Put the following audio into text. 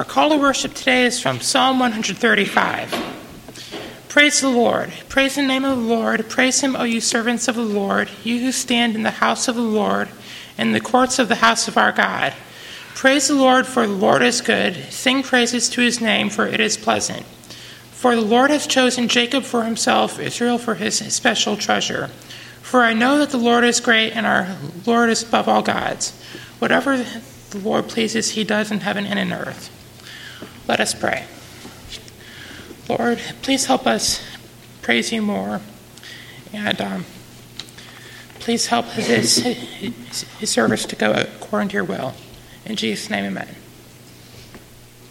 Our call to worship today is from Psalm 135. Praise the Lord. Praise the name of the Lord. Praise him, O you servants of the Lord, you who stand in the house of the Lord, in the courts of the house of our God. Praise the Lord, for the Lord is good. Sing praises to his name, for it is pleasant. For the Lord has chosen Jacob for himself, Israel for his special treasure. For I know that the Lord is great, and our Lord is above all gods. Whatever the Lord pleases, he does in heaven and in earth. Let us pray. Lord, please help us praise you more, and please help his service to go according to your will. In Jesus' name, amen.